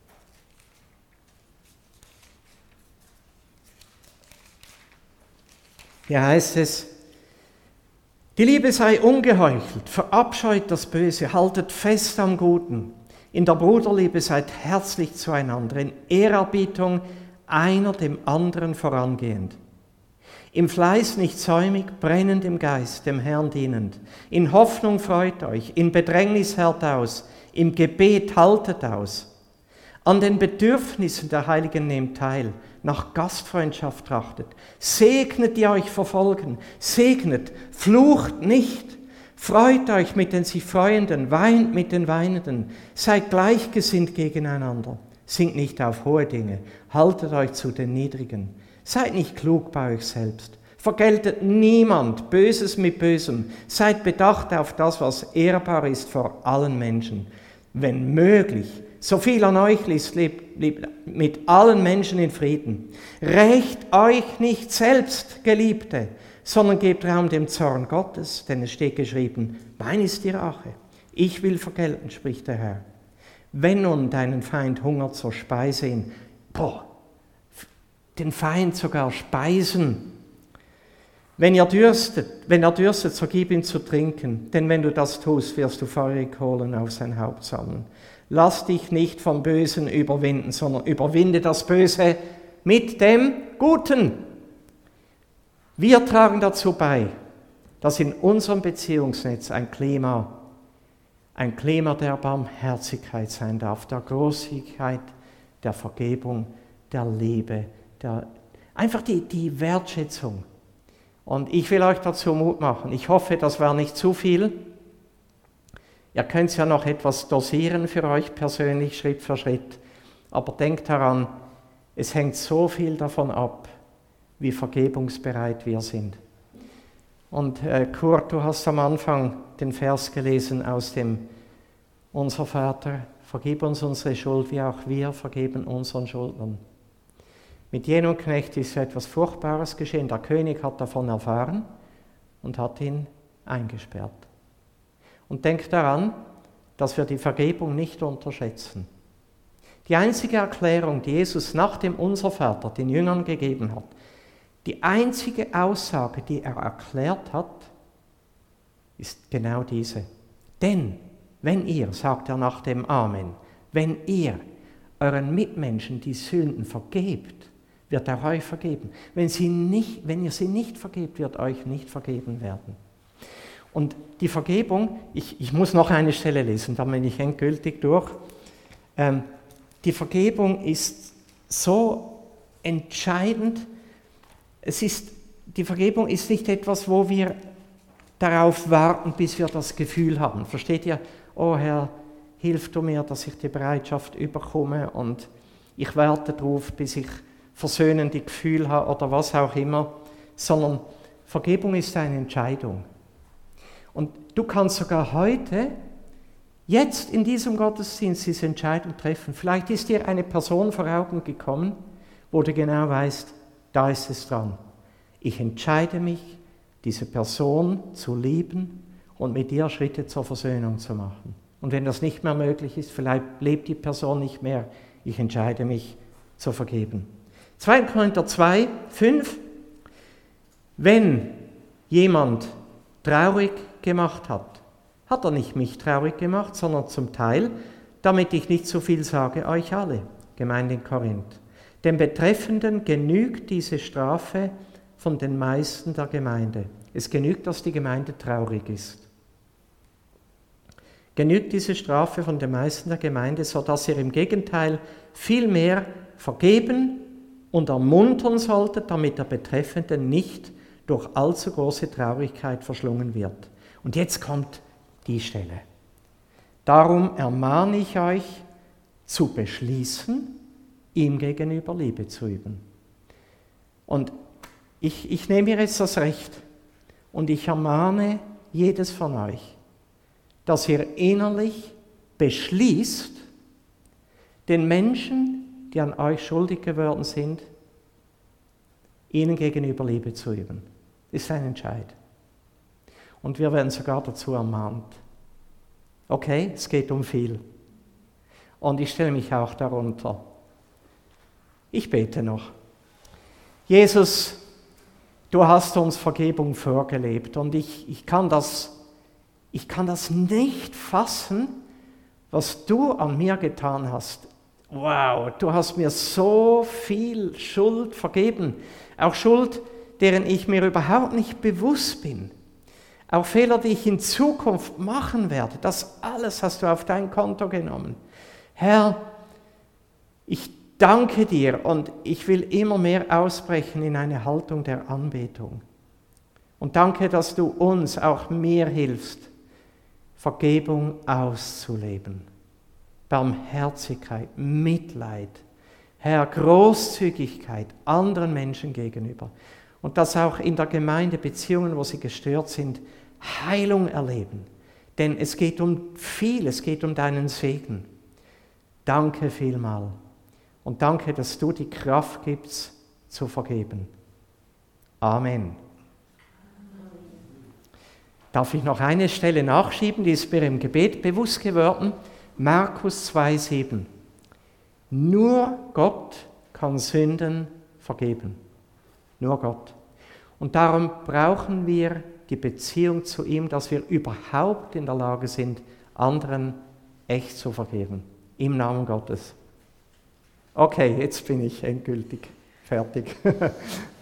Hier heißt es, die Liebe sei ungeheuchelt, verabscheut das Böse, haltet fest am Guten. In der Bruderliebe seid herzlich zueinander, in Ehrerbietung einer dem anderen vorangehend. Im Fleiß nicht säumig, brennend im Geist, dem Herrn dienend. In Hoffnung freut euch, in Bedrängnis hält aus, im Gebet haltet aus. An den Bedürfnissen der Heiligen nehmt teil, nach Gastfreundschaft trachtet. Segnet, die euch verfolgen, segnet, flucht nicht. Freut euch mit den sich Freuenden, weint mit den Weinenden, seid gleichgesinnt gegeneinander. Singt nicht auf hohe Dinge, haltet euch zu den Niedrigen. Seid nicht klug bei euch selbst. Vergeltet niemand Böses mit Bösem. Seid bedacht auf das, was ehrbar ist vor allen Menschen. Wenn möglich, so viel an euch ist, lebt mit allen Menschen in Frieden. Rächt euch nicht selbst, Geliebte, sondern gebt Raum dem Zorn Gottes, denn es steht geschrieben, mein ist die Rache. Ich will vergelten, spricht der Herr. Wenn nun deinen Feind hungert, so speise ihn. Den Feind sogar speisen. Wenn er dürstet, so gib ihm zu trinken, denn wenn du das tust, wirst du feurige Kohlen auf sein Haupt sammeln. Lass dich nicht vom Bösen überwinden, sondern überwinde das Böse mit dem Guten. Wir tragen dazu bei, dass in unserem Beziehungsnetz ein Klima der Barmherzigkeit sein darf, der Großzügigkeit, der Vergebung, der Liebe, einfach die Wertschätzung. Und ich will euch dazu Mut machen. Ich hoffe, das war nicht zu viel. Ihr könnt es ja noch etwas dosieren für euch persönlich, Schritt für Schritt. Aber denkt daran, es hängt so viel davon ab, wie vergebungsbereit wir sind. Und Kurt, du hast am Anfang den Vers gelesen aus dem Unser Vater, vergib uns unsere Schuld, wie auch wir vergeben unseren Schuldnern. Mit jenem Knecht ist etwas Furchtbares geschehen. Der König hat davon erfahren und hat ihn eingesperrt. Und denkt daran, dass wir die Vergebung nicht unterschätzen. Die einzige Erklärung, die Jesus nach dem Unser Vater den Jüngern gegeben hat, die einzige Aussage, die er erklärt hat, ist genau diese. Denn wenn ihr, sagt er nach dem Amen, wenn ihr euren Mitmenschen die Sünden vergebt, wird er euch vergeben. Wenn ihr sie nicht vergebt, wird euch nicht vergeben werden. Und die Vergebung, ich muss noch eine Stelle lesen, dann bin ich endgültig durch. Die Vergebung ist so entscheidend. Die Vergebung ist nicht etwas, wo wir darauf warten, bis wir das Gefühl haben. Versteht ihr? Oh Herr, hilf du mir, dass ich die Bereitschaft überkomme und ich warte darauf, bis ich versöhnende Gefühle habe oder was auch immer. Sondern Vergebung ist eine Entscheidung. Und du kannst sogar heute, jetzt in diesem Gottesdienst, diese Entscheidung treffen. Vielleicht ist dir eine Person vor Augen gekommen, wo du genau weißt, da ist es dran. Ich entscheide mich, diese Person zu lieben und mit ihr Schritte zur Versöhnung zu machen. Und wenn das nicht mehr möglich ist, vielleicht lebt die Person nicht mehr, ich entscheide mich zu vergeben. 2. Korinther 2, 5. Wenn jemand traurig gemacht hat, hat er nicht mich traurig gemacht, sondern zum Teil, damit ich nicht zu viel sage, euch alle, Gemeinde in Korinth. Dem Betreffenden genügt diese Strafe von den meisten der Gemeinde. Es genügt, dass die Gemeinde traurig ist. Genügt diese Strafe von den meisten der Gemeinde, sodass ihr im Gegenteil viel mehr vergeben und ermuntern solltet, damit der Betreffende nicht durch allzu große Traurigkeit verschlungen wird. Und jetzt kommt die Stelle. Darum ermahne ich euch, zu beschließen, ihm gegenüber Liebe zu üben. Und ich nehme mir jetzt das Recht und ich ermahne jedes von euch, dass ihr innerlich beschließt, den Menschen, die an euch schuldig geworden sind, ihnen gegenüber Liebe zu üben. Das ist ein Entscheid. Und wir werden sogar dazu ermahnt. Okay, es geht um viel. Und ich stelle mich auch darunter. Ich bete noch. Jesus, du hast uns Vergebung vorgelebt und ich kann das nicht fassen, was du an mir getan hast. Wow, du hast mir so viel Schuld vergeben. Auch Schuld, deren ich mir überhaupt nicht bewusst bin. Auch Fehler, die ich in Zukunft machen werde. Das alles hast du auf dein Konto genommen. Herr, ich danke dir und ich will immer mehr ausbrechen in eine Haltung der Anbetung. Und danke, dass du uns, auch mir hilfst, Vergebung auszuleben. Barmherzigkeit, Mitleid, Herr, Großzügigkeit anderen Menschen gegenüber. Und dass auch in der Gemeinde Beziehungen, wo sie gestört sind, Heilung erleben. Denn es geht um viel, es geht um deinen Segen. Danke vielmal. Und danke, dass du die Kraft gibst, zu vergeben. Amen. Darf ich noch eine Stelle nachschieben, die ist mir im Gebet bewusst geworden. Markus 2,7. Nur Gott kann Sünden vergeben. Nur Gott. Und darum brauchen wir die Beziehung zu ihm, dass wir überhaupt in der Lage sind, anderen echt zu vergeben. Im Namen Gottes. Okay, jetzt bin ich endgültig fertig.